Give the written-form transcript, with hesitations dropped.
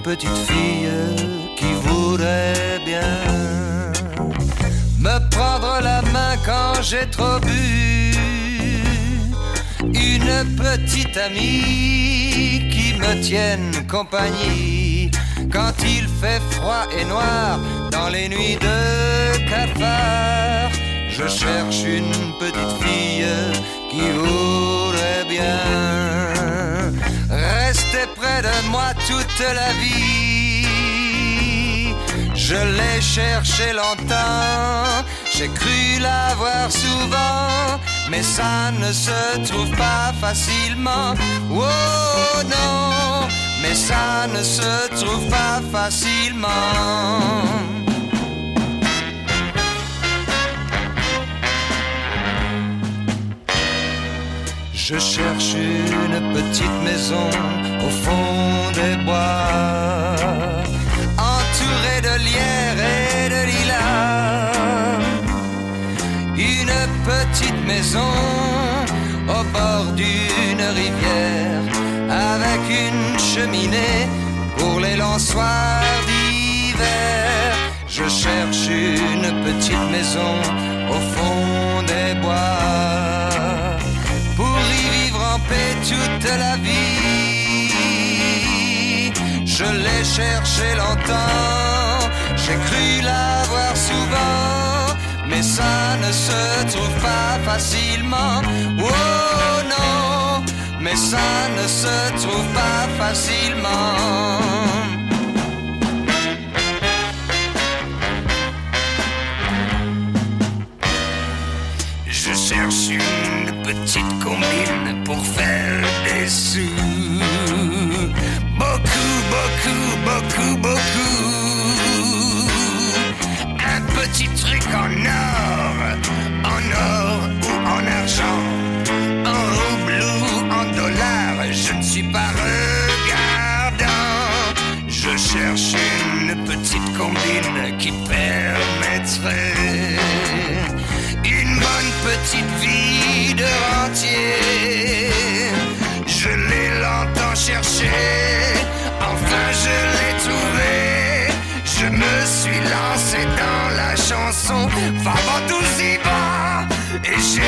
petite fille qui voudrait bien me prendre la main quand j'ai trop bu. Une petite amie qui me tienne compagnie quand il fait froid et noir dans les nuits de cafard. Je cherche une petite fille qui voudrait bien rester près de moi toute la vie. Je l'ai cherché longtemps, j'ai cru la voir souvent, mais ça ne se trouve pas facilement. Oh non, mais ça ne se trouve pas facilement. Je cherche une petite maison au fond des bois, entourée de lierre et de lilas. Une petite maison au bord d'une rivière, avec une cheminée pour les longs soirs d'hiver. Je cherche une petite maison au fond des bois, pour y vivre en paix toute la vie. Je l'ai cherché longtemps, j'ai cru la voir souvent, mais ça ne se trouve pas facilement. Oh non, mais ça ne se trouve pas facilement. Je cherche une petite combine pour faire des sous. Beaucoup, beaucoup, beaucoup, beaucoup. Un petit truc en or ou en argent, en rouble ou en dollars, je ne suis pas regardant. Je cherche une petite combine qui permettrait une bonne petite vie de rentier. Je l'ai longtemps cherché, enfin je l'ai trouvé. Je me suis lancé dans la chanson Fabandouziba, et j'ai